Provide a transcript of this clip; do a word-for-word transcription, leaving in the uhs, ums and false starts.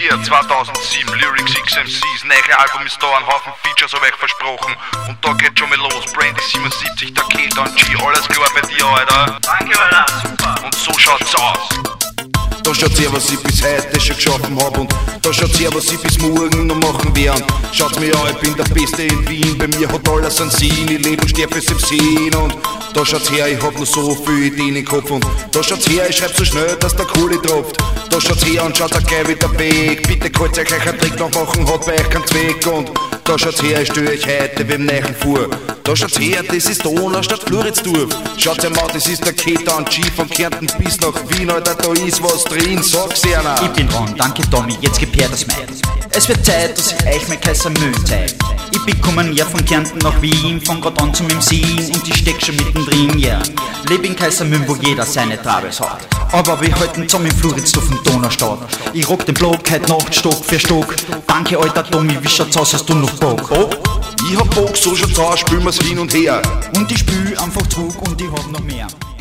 Year zweitausendsieben, Lyrics X M Cs, neue Album ist da, ein Haufen Features hab ich versprochen. Und da geht schon mal los, Brandy siebenundsiebzig, der Keton G, alles klar bei dir, Alter? Danke, Alter, super. Und so schaut's aus. Da schaut's her, was ich bis heute schon geschaffen hab, und da schaut's her, was ich bis morgen noch machen werd. Schaut's mir an, ich bin der Beste in Wien, bei mir hat alles einen Sinn, ich lebe und sterb fürs im Sinn. Und da schaut's her, ich hab noch so viele Ideen im Kopf, und da schaut's her, ich schreib so schnell, dass der Kohle tropft. Da schaut's her und schaut da gleich wieder weg, bitte kalt euch einen Trick noch machen, hat bei euch keinen Zweck. Und da schaut's her, ich stell euch heute wem Neichen vor. Da schaut's her, das ist Donau statt Floridsdorf. Schaut's einmal, das ist der Keton G von Kärnten bis nach Wien, Alter, da ist was drin, sag's einer. Ich bin dran, danke Tommy, jetzt gib her das Mic. Es wird Zeit, dass ich euch mein Kaisermühlen zeig. Ich bin gekommen her von Kärnten nach Wien, fang grad an zum M C und ich steck schon mittendrin, ja. Yeah. Leb in Kaisermühlen, wo jeder seine Trabes hat. Aber wir halten zusammen in Floridsdorf und Donaustadt. Ich rock den Block heute Nacht Stock für Stock. Danke alter Tommy, wie schaut's aus, hast du noch Bock? Oh, ich hab Bock, so schaut's aus, spülen wir's hin und her. Und ich spül einfach zurück und ich hab noch mehr.